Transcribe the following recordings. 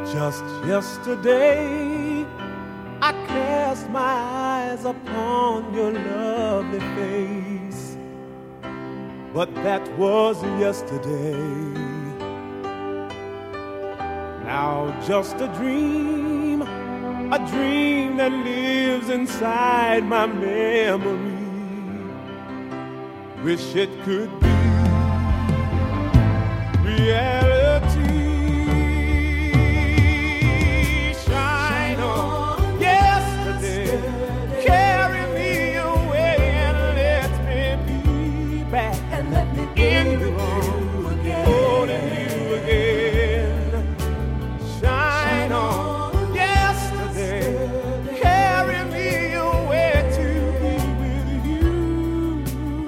Just yesterday, I cast my eyes upon your lovely face, but that was yesterday. Now just a dream that lives inside my memory. Wish it could be reality. Shine on yesterday, carry me away and let me be back, and let me in be the with you again. holding you again. Shine on yesterday, carry me away to be with you.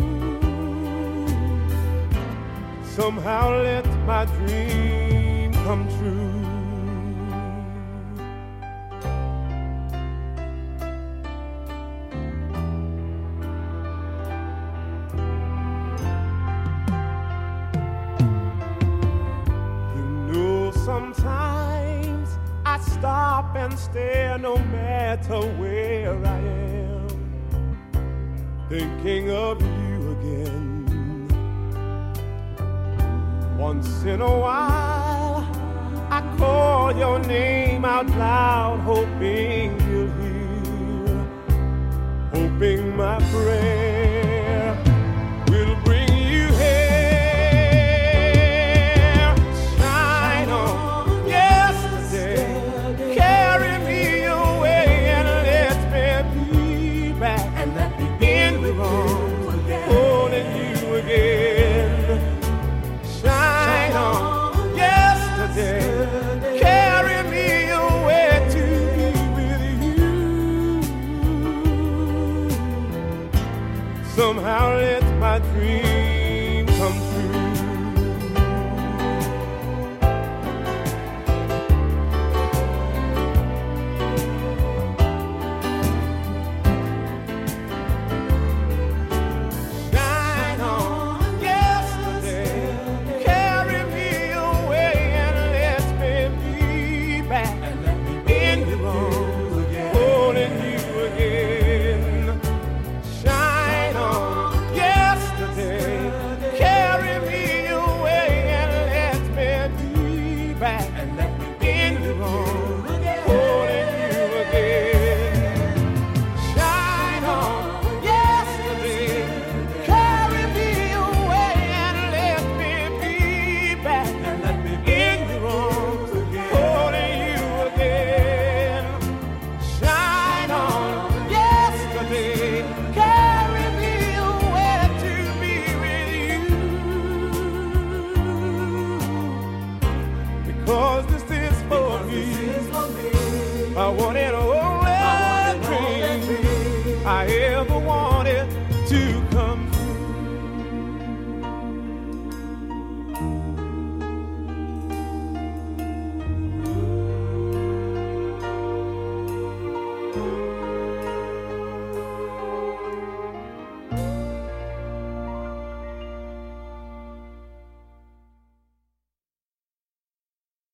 Somehow let my dream come true. Sometimes I stop and stare no matter where I am, thinking of you again. Once in a while I call your name out loud, hoping you'll hear, hoping my prayer will bring you here. Holding you again. Shine on yesterday, carry me away to be with you. Somehow let my dream come true. Because this is for me. I want it all.